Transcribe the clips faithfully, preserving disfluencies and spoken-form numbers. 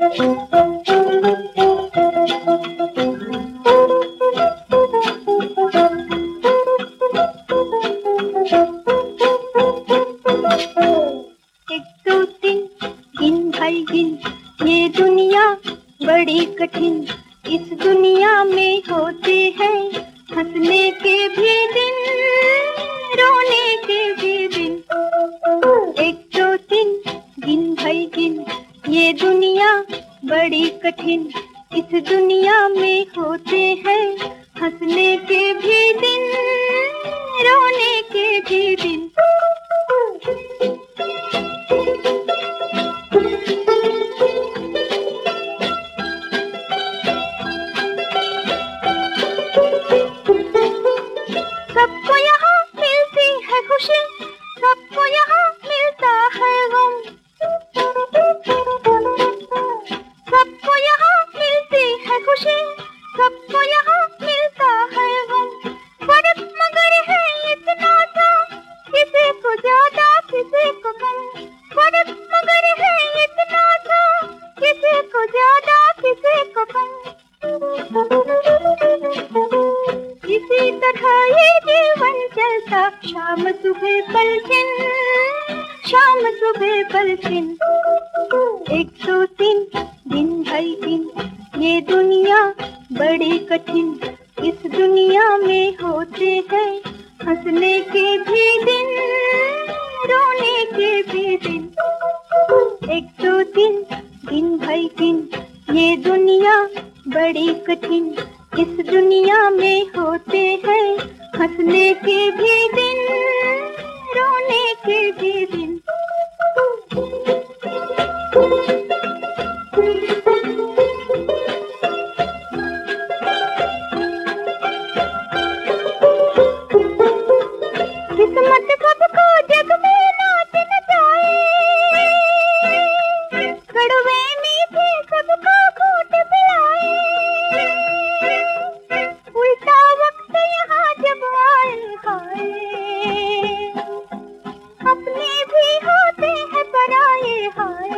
दो तीन गिन भाई गिन, ये दुनिया बड़ी कठिन। इस दुनिया में होते हैं हंसने के भी दिन, रोने के भी दिन। एक दो तीन गिन भाई गिन, ये दुनिया बड़ी कठिन। इस दुनिया में होते हैं हंसने के भी दिन, रोने के भी दिन। सबको यहाँ मिलती है खुशी, सबको यहाँ मिलता है गम। सबको यहाँ मिलती है खुशी, सबको यहाँ मिलता है गम। फर्क मगर है इतना सा, किसी को ज्यादा किसी को कम। फर्क मगर है इतना सा, किसी को ज्यादा किसी को कम। इसी तरह ये जीवन चलता, शाम सुबह पलछिन, शाम सुबह पलछिन। एक दो तीन दिन भाई दिन, ये दुनिया बड़ी कठिन। इस दुनिया में होते हैं हंसने के भी दिन, रोने के भी दिन। एक दो तीन दिन भाई दिन, ये दुनिया बड़ी कठिन। इस दुनिया में होते हैं हंसने के भी दिन, रोने के भी दिन। किस्मत सबको जग में नाच नचाए, कड़वे मीठे सबको घूंट पिलाए। उल्टा वक्त यहाँ जब आए हाय, अपने भी होते हैं पराए हाय।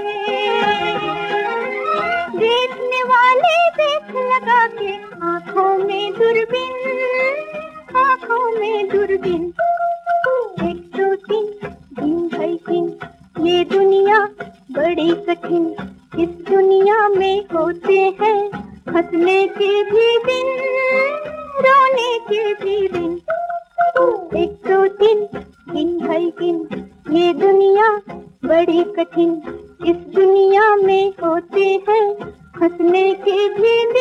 देखने वाले देख लगा के आंखों में दूरबीन, आंखों में दूरबीन। एक दो तीन दिन भाई दिन, ये दुनिया बड़ी कठिन। इस दुनिया में होते हैं हंसने के भी दिन, रोने के भी दिन। एक दो तीन दिन भाई दिन, ये दुनिया बड़ी कठिन। इस दुनिया में होते हैं हंसने के भी दिन।